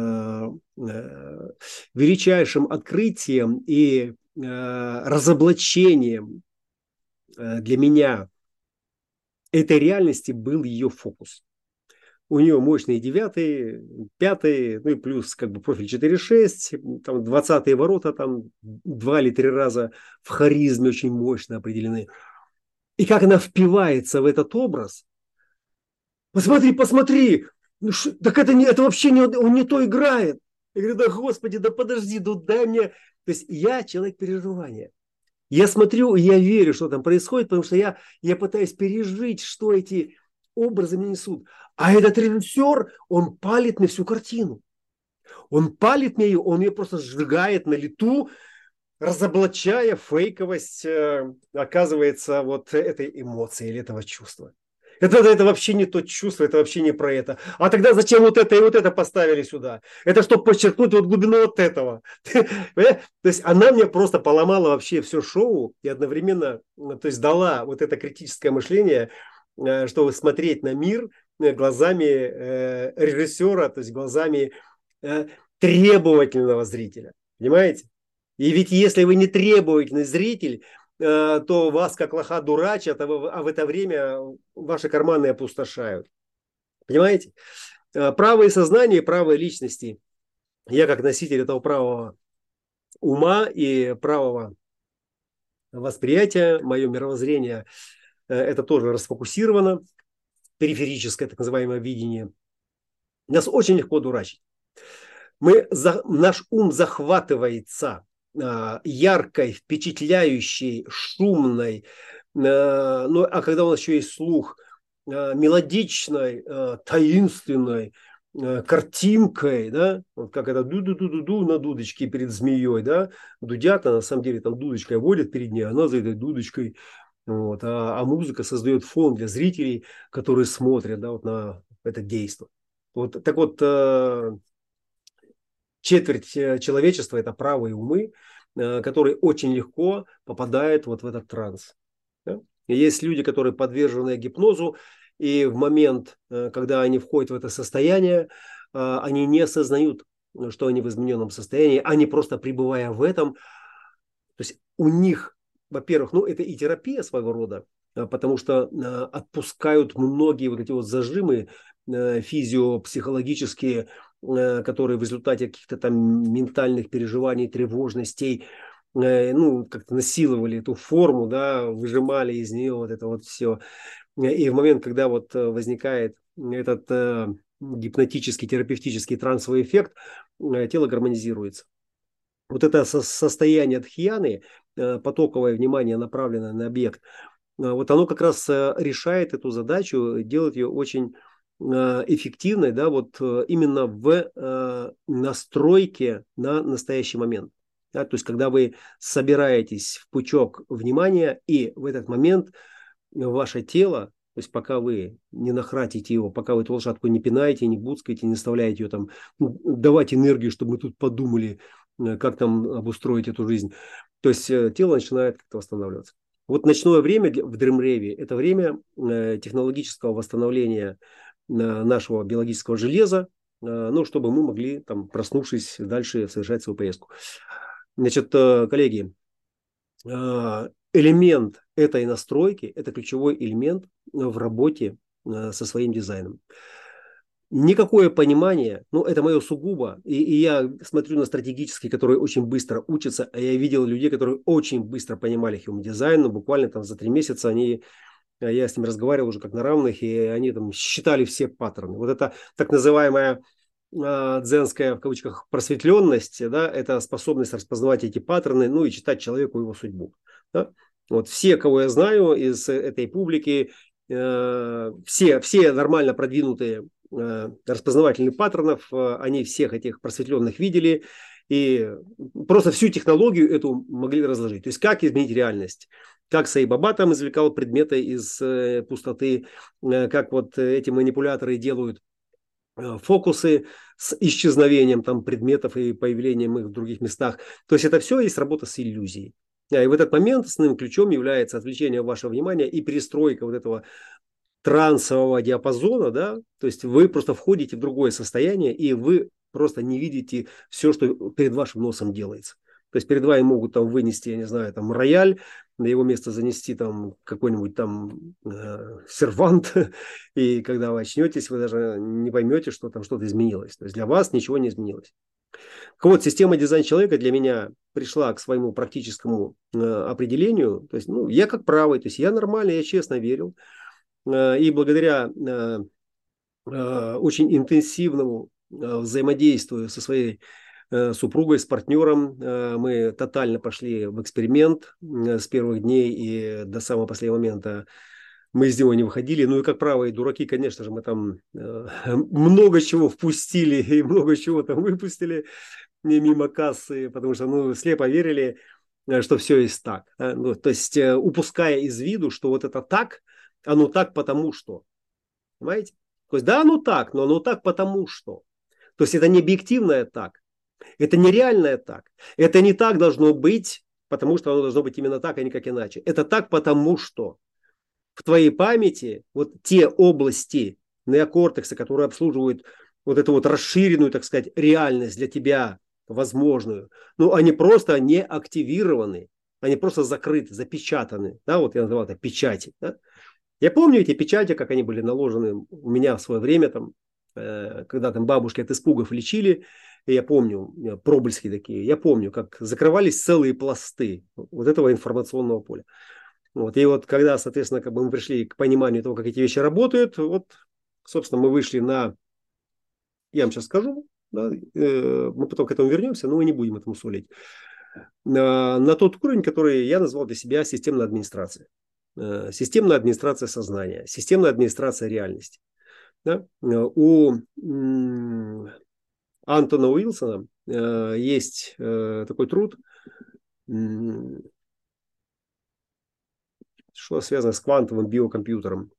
величайшим открытием и разоблачением для меня этой реальности был ее фокус. У нее мощные девятые, пятые, ну и плюс как бы профиль четыре шесть, там двадцатые ворота, там два или три раза в харизме очень мощно определены. И как она впивается в этот образ. Посмотри, посмотри, ну, ш, так это, не, это вообще не, он не то играет. Я говорю, да господи, да подожди, да дай мне. То есть я человек переживания. Я смотрю, и я верю, что там происходит, потому что я, я пытаюсь пережить, что эти образы мне несут. А этот режиссер, он палит мне всю картину. Он палит мне ее, он ее просто сжигает на лету, разоблачая фейковость, э, оказывается, вот этой эмоции или этого чувства. Это, это вообще не то чувство, это вообще не про это. А тогда зачем вот это и вот это поставили сюда? Это чтобы подчеркнуть вот глубину вот этого. То есть она мне просто поломала вообще все шоу и одновременно, то есть дала вот это критическое мышление, э, чтобы смотреть на мир э, глазами э, режиссера, то есть глазами э, требовательного зрителя. Понимаете? И ведь если вы не требовательный зритель, э, то вас как лоха дурачат, а, вы, а в это время ваши карманы опустошают. Понимаете? Э, Правые сознания, правые личности. Я как носитель этого правого ума и правого восприятия, мое мировоззрение, э, это тоже расфокусировано, периферическое так называемое видение. Нас очень легко дурачить. Мы, за, наш ум захватывается э, яркой, впечатляющей, шумной, э, ну, а когда у нас еще есть слух, э, мелодичной, э, таинственной э, картинкой, да, вот как это ду-ду-ду-ду-ду на дудочке перед змеей, да, дудят, а на самом деле там дудочкой водят перед ней, она за этой дудочкой, вот, а, а музыка создает фон для зрителей, которые смотрят, да, вот на это действо. Вот, так вот, э, четверть э, человечества – это правые умы, э, которые очень легко попадают вот в этот транс. Да? И есть люди, которые подвержены гипнозу, и в момент, э, когда они входят в это состояние, э, они не осознают, что они в измененном состоянии, они просто пребывая в этом, то есть у них, во-первых, ну это и терапия своего рода, э, потому что э, отпускают многие вот эти вот зажимы э, физиопсихологические, э, которые в результате каких-то там ментальных переживаний, тревожностей, э, ну, как-то насиловали эту форму, да, выжимали из нее вот это вот все. И в момент, когда вот э, возникает этот э, гипнотический, терапевтический трансовый эффект, э, тело гармонизируется. Вот это со- состояние дхьяны, э, потоковое внимание, направленное на объект, э, вот оно как раз э, решает эту задачу, делает ее очень э, эффективной, да, вот э, именно в э, настройке на настоящий момент. Да, то есть, когда вы собираетесь в пучок внимания, и в этот момент ваше тело, то есть пока вы не нахратите его, пока вы эту лошадку не пинаете, не буцкаете, не заставляете ее там ну, давать энергию, чтобы мы тут подумали, э, как там обустроить эту жизнь. То есть э, тело начинает как-то восстанавливаться. Вот ночное время в дремреве – это время э, технологического восстановления э, нашего биологического железа, э, ну, чтобы мы могли, там, проснувшись, дальше совершать свою поездку. Значит, э, коллеги, э, элемент этой настройки – это ключевой элемент в работе э, со своим дизайном. Никакое понимание, ну это мое сугубо, и, и я смотрю на стратегические, которые очень быстро учатся, а я видел людей, которые очень быстро понимали human дизайн, ну буквально там за три месяца они, я с ними разговаривал уже как на равных, и они там считали все паттерны. Вот это так называемая э, дзенская, в кавычках, просветленность, да, это способность распознавать эти паттерны, ну и читать человеку его судьбу. Да? Вот все, кого я знаю из этой публики, э, все, все нормально продвинутые э, распознавательных паттернов, э, они всех этих просветленных видели и просто всю технологию эту могли разложить. То есть как изменить реальность. Как Саибаба там извлекал предметы из э, пустоты, э, как вот эти манипуляторы делают э, фокусы с исчезновением там предметов и появлением их в других местах. То есть это все есть работа с иллюзией. А, и в этот момент основным ключом является отвлечение вашего внимания и перестройка вот этого трансового диапазона, да, то есть вы просто входите в другое состояние, и вы просто не видите все, что перед вашим носом делается. То есть перед вами могут там вынести, я не знаю, там рояль, на его место занести там какой-нибудь там э, сервант, и когда вы очнетесь, вы даже не поймете, что там что-то изменилось. То есть для вас ничего не изменилось. Так вот, система дизайн человека для меня пришла к своему практическому э, определению. То есть, ну, я как правый, то есть я нормально, я честно верил. Э, и благодаря э, э, очень интенсивному э, взаимодействию со своей э, супругой, с партнером, э, мы тотально пошли в эксперимент э, с первых дней и до самого последнего момента мы из него не выходили. Ну и как правые дураки, конечно же, мы там э, много чего впустили и много чего там выпустили мимо кассы, потому что ну, слепо верили. что все есть так. Ну, то есть упуская из виду, что вот это так, оно так потому что. Понимаете? То есть да, оно так, но оно так потому что. То есть это не объективное так. Это нереальное так. Это не так должно быть, потому что оно должно быть именно так, а не как иначе. Это так потому что в твоей памяти вот те области неокортекса, которые обслуживают вот эту вот расширенную, так сказать, реальность для тебя возможную, ну, они просто не активированы, они просто закрыты, запечатаны. Да, вот я называл это печати. Да? Я помню эти печати, как они были наложены у меня в свое время, там, э, когда там бабушки от испугов лечили. И я помню, проблески такие, я помню, как закрывались целые пласты вот этого информационного поля. Вот. И вот когда, соответственно, как бы мы пришли к пониманию того, как эти вещи работают, вот, собственно, мы вышли на, я вам сейчас скажу, да, э, мы потом к этому вернемся, но мы не будем этому сулить, на, на тот уровень, который я назвал для себя системная администрация. Э, системная администрация сознания, системная администрация реальности. Да? У м, Антона Уилсона э, есть э, такой труд, м, что связано с квантовым биокомпьютером,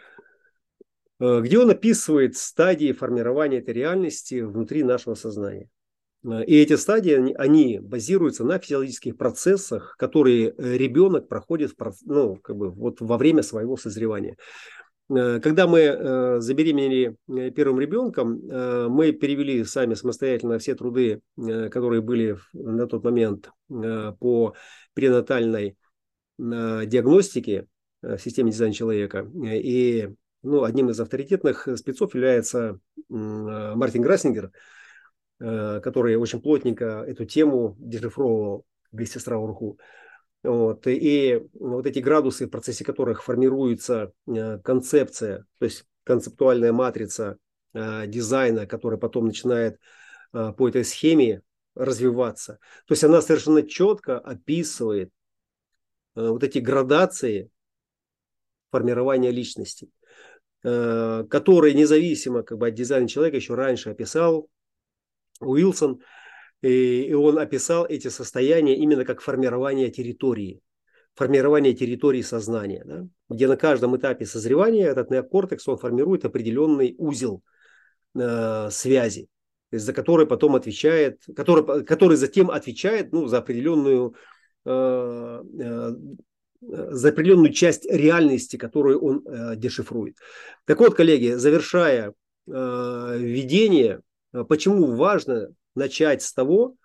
э, где он описывает стадии формирования этой реальности внутри нашего сознания. И эти стадии, они, они базируются на физиологических процессах, которые ребенок проходит в, ну, как бы вот во время своего созревания. Когда мы забеременели первым ребенком, мы перевели сами самостоятельно все труды, которые были на тот момент по пренатальной диагностике в системе дизайна человека. И ну, одним из авторитетных спецов является Мартин Грассингер, который очень плотненько эту тему дешифровывал вместе с Раурху. Вот. И вот эти градусы, в процессе которых формируется концепция, то есть концептуальная матрица дизайна, которая потом начинает по этой схеме развиваться. То есть она совершенно четко описывает вот эти градации формирования личности, которые независимо как бы, от дизайна человека еще раньше описал Уилсон. И он описал эти состояния именно как формирование территории. Формирование территории сознания, да, где на каждом этапе созревания этот неокортекс он формирует определенный узел э, связи, за который потом отвечает, который, который затем отвечает ну, за определенную э, э, за определенную часть реальности, которую он э, дешифрует. Так вот, коллеги, завершая э, введение, почему важно начать с того,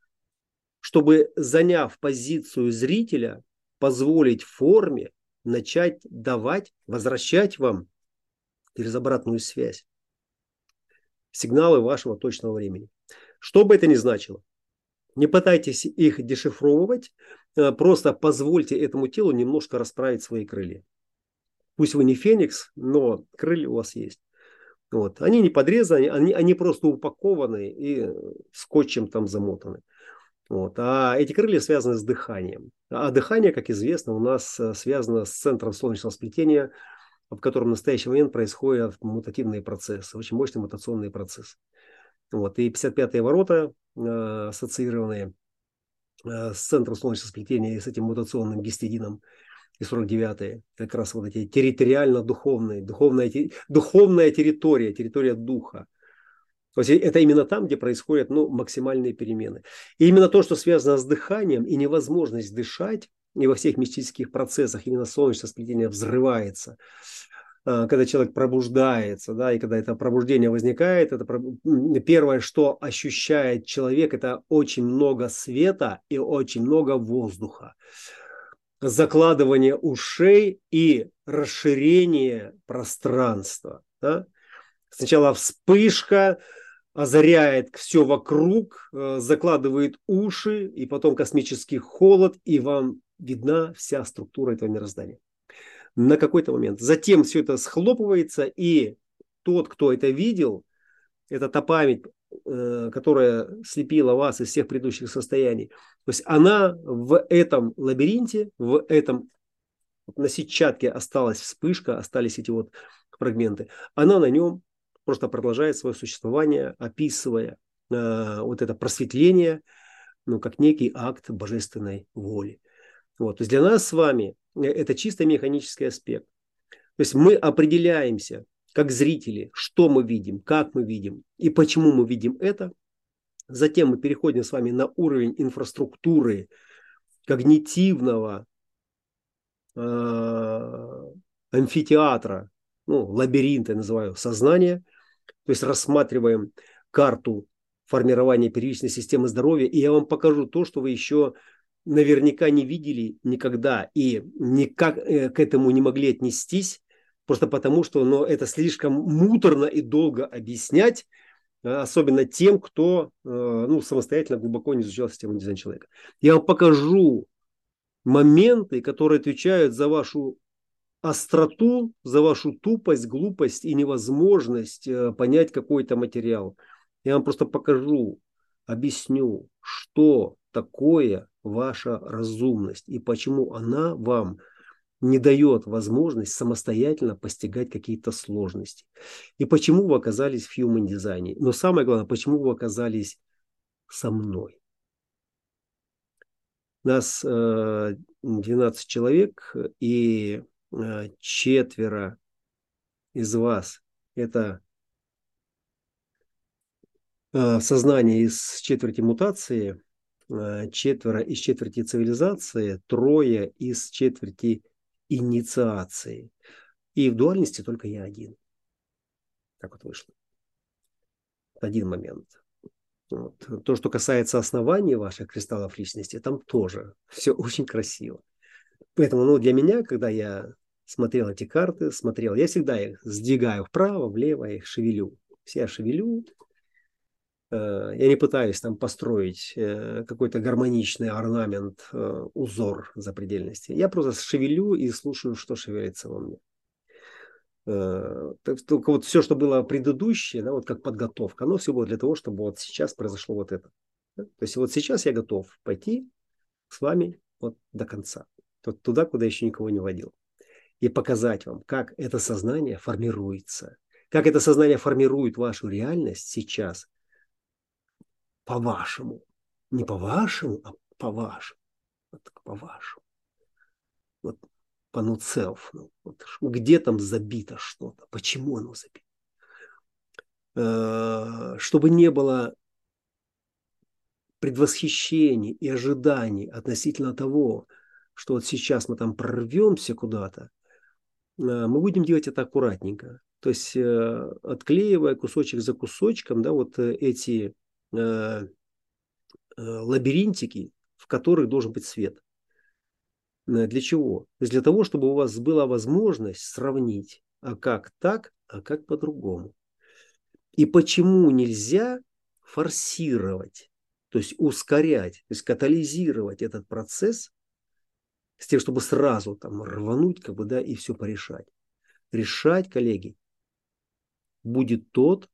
чтобы, заняв позицию зрителя, позволить форме начать давать, возвращать вам через обратную связь сигналы вашего точного времени. Что бы это ни значило, не пытайтесь их дешифровывать, просто позвольте этому телу немножко расправить свои крылья. Пусть вы не феникс, но крылья у вас есть. Вот. Они не подрезаны, они, они просто упакованы и скотчем там замотаны. Вот. А эти крылья связаны с дыханием. А дыхание, как известно, у нас связано с центром солнечного сплетения, в котором в настоящий момент происходят мутативные процессы, очень мощные мутационные процессы. Вот. И пятьдесят пятые ворота, э, ассоциированные э, с центром солнечного сплетения и с этим мутационным гистидином, и сорок девятые, как раз вот эти территориально-духовные, духовная, духовная территория, территория духа. То есть это именно там, где происходят ну, максимальные перемены. И именно то, что связано с дыханием и невозможность дышать, и во всех мистических процессах именно солнечное сплетение взрывается, когда человек пробуждается, да, и когда это пробуждение возникает, это первое, что ощущает человек, это очень много света и очень много воздуха. Закладывание ушей и расширение пространства. Да? Сначала вспышка озаряет все вокруг, закладывает уши, и потом космический холод, и вам видна вся структура этого мироздания. На какой-то момент. Затем все это схлопывается, и тот, кто это видел, это та память, которая слепила вас из всех предыдущих состояний. То есть она в этом лабиринте, в этом на сетчатке осталась вспышка, остались эти вот фрагменты. Она на нем просто продолжает свое существование, описывая э, вот это просветление, ну, как некий акт божественной воли. Вот. То есть для нас с вами это чисто механический аспект. То есть мы определяемся, как зрители, что мы видим, как мы видим и почему мы видим это. Затем мы переходим с вами на уровень инфраструктуры когнитивного э, амфитеатра, ну, лабиринта, я называю, сознания. То есть рассматриваем карту формирования первичной системы здоровья, и я вам покажу то, что вы еще наверняка не видели никогда и никак к этому не могли отнестись, просто потому что ну, это слишком муторно и долго объяснять, особенно тем, кто ну, самостоятельно глубоко не изучал систему дизайна человека. Я вам покажу моменты, которые отвечают за вашу остроту, за вашу тупость, глупость и невозможность понять какой-то материал. Я вам просто покажу, объясню, что такое ваша разумность и почему она вам не дает возможность самостоятельно постигать какие-то сложности. И почему вы оказались в Human Design. Но самое главное, почему вы оказались со мной. Нас двенадцать человек, и четверо из вас это сознание из четверти мутации, четверо из четверти цивилизации, трое из четверти инициации. И в дуальности только я один. Так вот вышло. Один момент. Вот. То, что касается оснований ваших кристаллов личности, там тоже все очень красиво. Поэтому ну, для меня, когда я смотрел эти карты, смотрел, я всегда их сдвигаю вправо, влево, их шевелю. Все я шевелю. Я не пытаюсь там построить какой-то гармоничный орнамент, узор запредельности. Я просто шевелю и слушаю, что шевелится во мне. Только вот все, что было предыдущее, да, вот как подготовка, оно все было для того, чтобы вот сейчас произошло вот это. То есть вот сейчас я готов пойти с вами вот до конца. Вот туда, куда еще никого не водил. И показать вам, как это сознание формируется. Как это сознание формирует вашу реальность сейчас по-вашему. Не по-вашему, а по-вашему. Вот так по-вашему. Вот по-нуцелф. Вот, где там забито что-то? Почему оно забито? Чтобы не было предвосхищений и ожиданий относительно того, что вот сейчас мы там прорвемся куда-то, мы будем делать это аккуратненько. То есть отклеивая кусочек за кусочком, да, вот эти лабиринтики, в которых должен быть свет. Для чего? То есть для того, чтобы у вас была возможность сравнить, а как так, а как по-другому. И почему нельзя форсировать, то есть ускорять, то есть катализировать этот процесс с тем, чтобы сразу там рвануть, как бы, да, и все порешать. Решать, коллеги, будет тот,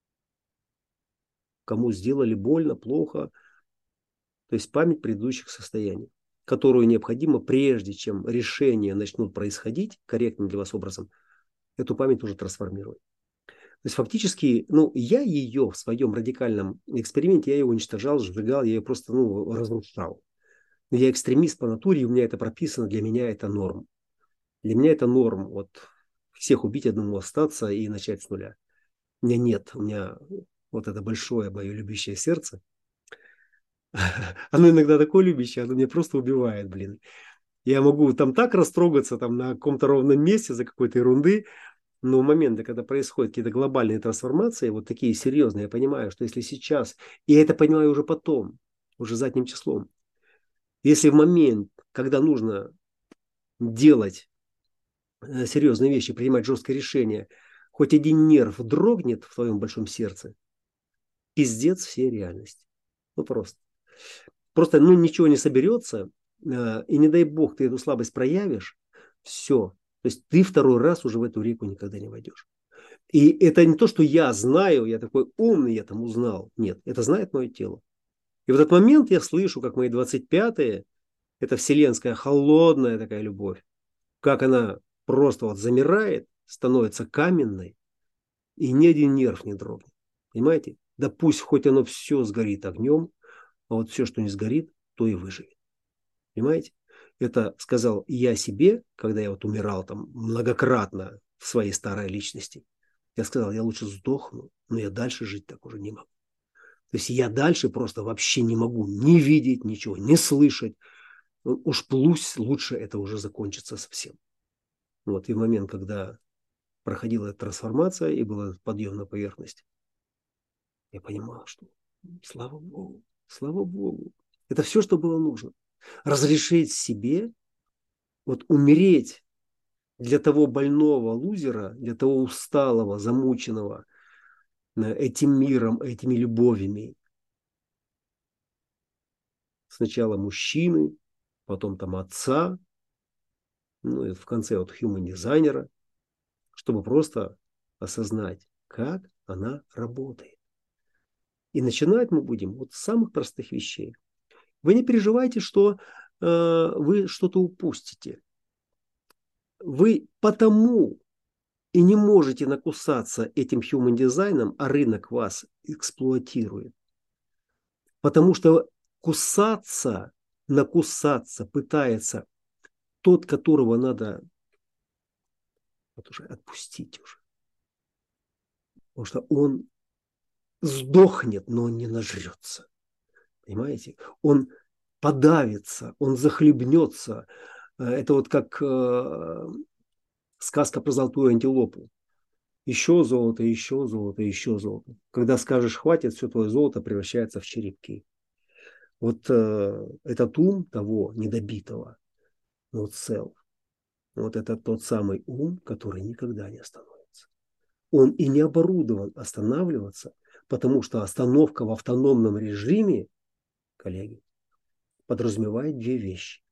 кому сделали больно, плохо, то есть память предыдущих состояний, которую необходимо, прежде чем решения начнут происходить корректным для вас образом, эту память нужно трансформировать. То есть фактически, ну, я ее в своем радикальном эксперименте, я ее уничтожал, сжигал, я ее просто, ну, разрушал. Но я экстремист по натуре, и у меня это прописано, для меня это норм. Для меня это норм, вот, всех убить, одному остаться и начать с нуля. У меня нет, у меня вот это большое мое любящее сердце. Оно иногда такое любящее, оно меня просто убивает, блин. Я могу там так растрогаться там на каком-то ровном месте за какой-то ерунды, но в моменты, когда происходят какие-то глобальные трансформации, вот такие серьезные, я понимаю, что если сейчас, и я это понимаю уже потом, уже задним числом, если в момент, когда нужно делать серьезные вещи, принимать жесткое решение, хоть один нерв дрогнет в твоем большом сердце, пиздец всей реальности. Ну просто. Просто ну, ничего не соберется, и не дай бог ты эту слабость проявишь, все. То есть ты второй раз уже в эту реку никогда не войдешь. И это не то, что я знаю, я такой умный, я там узнал. Нет, это знает мое тело. И в этот момент я слышу, как мои двадцать пятые, это вселенская холодная такая любовь, как она просто вот замирает, становится каменной, и ни один нерв не дрогнет. Понимаете? Да пусть хоть оно все сгорит огнем, а вот все, что не сгорит, то и выживет. Понимаете? Это сказал я себе, когда я вот умирал там многократно в своей старой личности. Я сказал, я лучше сдохну, но я дальше жить так уже не могу. То есть я дальше просто вообще не могу ни видеть ничего, ни слышать. Уж пусть лучше это уже закончится совсем. Вот, и в момент, когда проходила эта трансформация и был подъем на поверхность, я понимал, что слава Богу, слава Богу. Это все, что было нужно. Разрешить себе вот умереть для того больного лузера, для того усталого, замученного этим миром, этими любовями. Сначала мужчины, потом там отца, ну и в конце вот human дизайнера, чтобы просто осознать, как она работает. И начинать мы будем вот с самых простых вещей. Вы не переживайте, что э, вы что-то упустите. Вы потому и не можете накусаться этим human дизайном, а рынок вас эксплуатирует. Потому что кусаться, накусаться пытается тот, которого надо вот уже отпустить уже. Потому что он сдохнет, но он не нажрется. Понимаете? Он подавится, он захлебнется. Это вот как э, сказка про золотую антилопу. Еще золото, еще золото, еще золото. Когда скажешь хватит, все твое золото превращается в черепки. Вот э, этот ум того недобитого, вот self, вот это тот самый ум, который никогда не остановится. Он и не оборудован останавливаться, потому что остановка в автономном режиме, коллеги, подразумевает две вещи.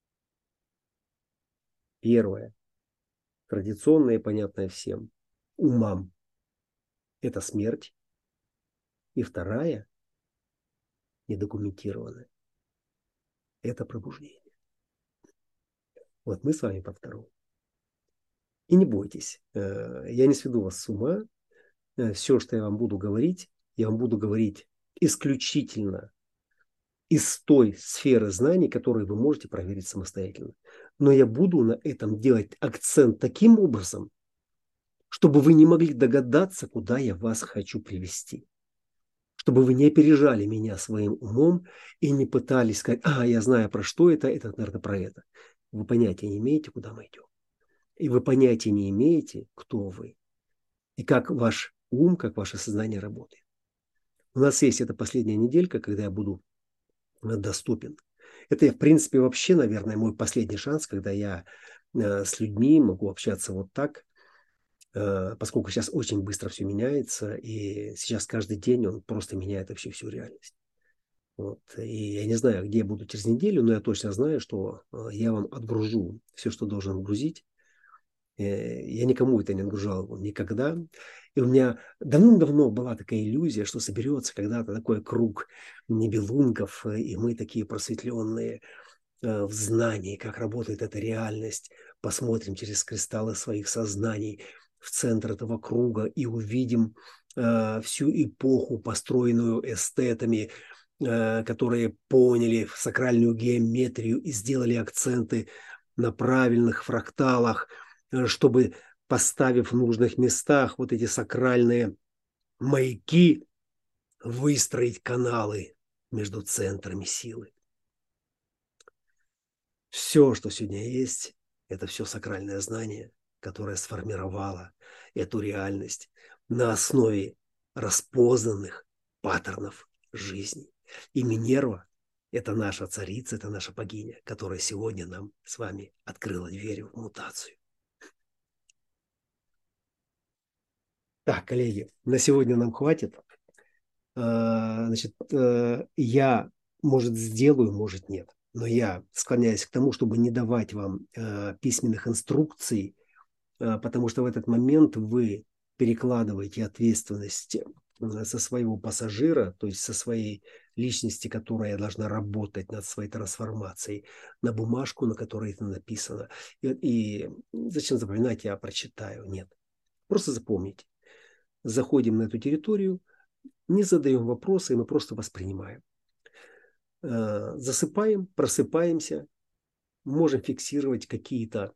Первое, традиционное и понятное всем, умам, это смерть. И вторая, недокументированная, это пробуждение. Вот мы с вами по второму. И не бойтесь, я не сведу вас с ума. Все, что я вам буду говорить, я вам буду говорить исключительно из той сферы знаний, которые вы можете проверить самостоятельно. Но я буду на этом делать акцент таким образом, чтобы вы не могли догадаться, куда я вас хочу привести. Чтобы вы не опережали меня своим умом и не пытались сказать, а, я знаю, про что это, это, наверное, про это. Вы понятия не имеете, куда мы идем. И вы понятия не имеете, кто вы. И как ваш ум, как ваше сознание работает. У нас есть эта последняя неделька, когда я буду доступен. Это, в принципе, вообще, наверное, мой последний шанс, когда я э, с людьми могу общаться вот так, э, поскольку сейчас очень быстро все меняется, и сейчас каждый день он просто меняет вообще всю реальность. Вот. И я не знаю, где я буду через неделю, но я точно знаю, что э, я вам отгружу все, что должен грузить. Я никому это не отгружал никогда. И у меня давным-давно была такая иллюзия, что соберется когда-то такой круг небелунгов, и мы такие просветленные в знании, как работает эта реальность. Посмотрим через кристаллы своих сознаний в центр этого круга и увидим всю эпоху, построенную эстетами, которые поняли сакральную геометрию и сделали акценты на правильных фракталах, чтобы, поставив в нужных местах вот эти сакральные маяки, выстроить каналы между центрами силы. Все, что сегодня есть, это все сакральное знание, которое сформировало эту реальность на основе распознанных паттернов жизни. И Минерва – это наша царица, это наша богиня, которая сегодня нам с вами открыла дверь в мутацию. Так, коллеги, на сегодня нам хватит. Значит, я, может, сделаю, может, нет. Но я склоняюсь к тому, чтобы не давать вам письменных инструкций, потому что в этот момент вы перекладываете ответственность со своего пассажира, то есть со своей личности, которая должна работать над своей трансформацией, на бумажку, на которой это написано. И, и зачем запоминать, я прочитаю? Нет. Просто запомните. Заходим на эту территорию, не задаем вопросы, мы просто воспринимаем. Э, засыпаем, просыпаемся, можем фиксировать какие-то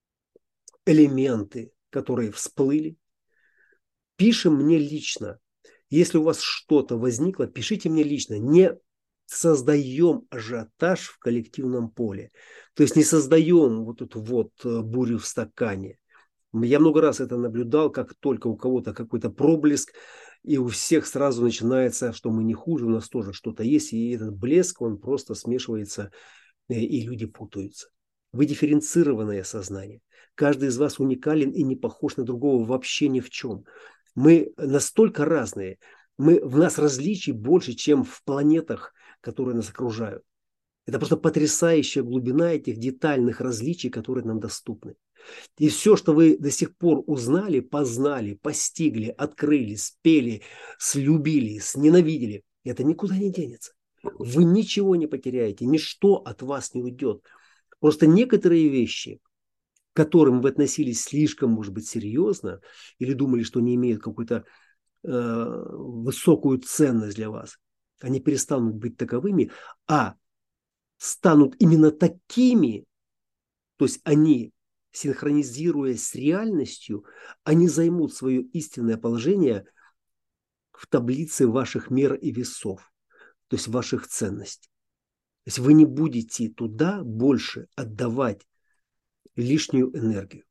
элементы, которые всплыли. Пишем мне лично. Если у вас что-то возникло, пишите мне лично. Не создаем ажиотаж в коллективном поле. То есть не создаем вот эту вот бурю в стакане. Я много раз это наблюдал, как только у кого-то какой-то проблеск, и у всех сразу начинается, что мы не хуже, у нас тоже что-то есть, и этот блеск, он просто смешивается, и люди путаются. Вы дифференцированное сознание. Каждый из вас уникален и не похож на другого вообще ни в чем. Мы настолько разные, мы, в нас различий больше, чем в планетах, которые нас окружают. Это просто потрясающая глубина этих детальных различий, которые нам доступны. И все, что вы до сих пор узнали, познали, постигли, открыли, спели, слюбили, сненавидели, это никуда не денется. Вы ничего не потеряете, ничто от вас не уйдет. Просто некоторые вещи, к которым вы относились слишком, может быть, серьезно, или думали, что не имеют какую-то э, высокую ценность для вас, они перестанут быть таковыми, а станут именно такими, то есть они, синхронизируясь с реальностью, они займут свое истинное положение в таблице ваших мер и весов, то есть ваших ценностей. То есть вы не будете туда больше отдавать лишнюю энергию.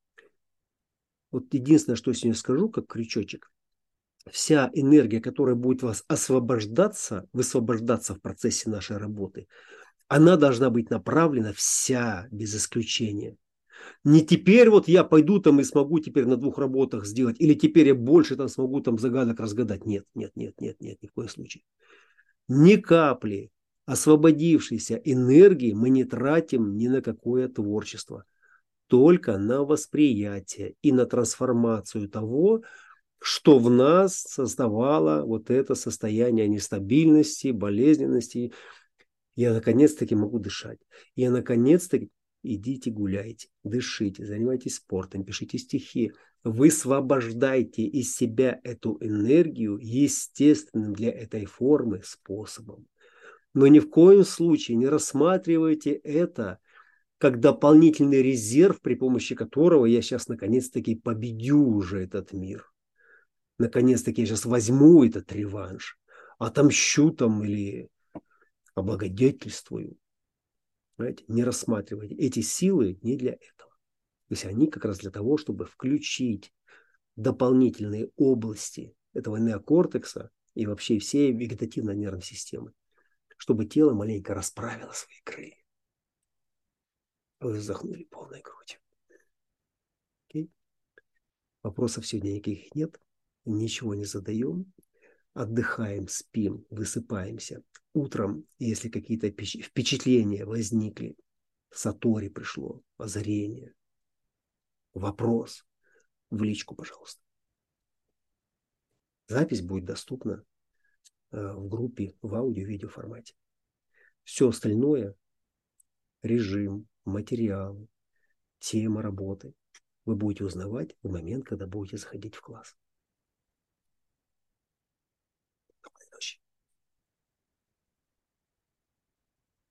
Вот единственное, что я сегодня скажу, как крючочек, вся энергия, которая будет вас освобождаться, высвобождаться в процессе нашей работы, она должна быть направлена вся, без исключения. Не теперь вот я пойду там и смогу теперь на двух работах сделать, или теперь я больше там смогу там загадок разгадать. Нет, нет, нет, нет, нет, ни в коем случае. Ни капли освободившейся энергии мы не тратим ни на какое творчество, только на восприятие и на трансформацию того, что в нас создавало вот это состояние нестабильности, болезненности. Я наконец-таки могу дышать. Я наконец-таки идите гуляйте, дышите, занимайтесь спортом, пишите стихи. Высвобождайте из себя эту энергию естественным для этой формы способом. Но ни в коем случае не рассматривайте это как дополнительный резерв, при помощи которого я сейчас наконец-таки победю уже этот мир. Наконец-таки я сейчас возьму этот реванш, отомщу там или облагодетельствую. Понимаете? Не рассматривайте. Эти силы не для этого. То есть они как раз для того, чтобы включить дополнительные области этого неокортекса и вообще всей вегетативной нервной системы, чтобы тело маленько расправило свои крылья. Вы вздохнули полной грудью. Окей? Вопросов сегодня никаких нет. Ничего не задаем. Отдыхаем, спим, высыпаемся. Утром, если какие-то впечатления возникли, сатори пришло, озарение, вопрос, в личку, пожалуйста. Запись будет доступна в группе в аудио-видео формате. Все остальное, режим, материалы, тема работы, вы будете узнавать в момент, когда будете заходить в класс.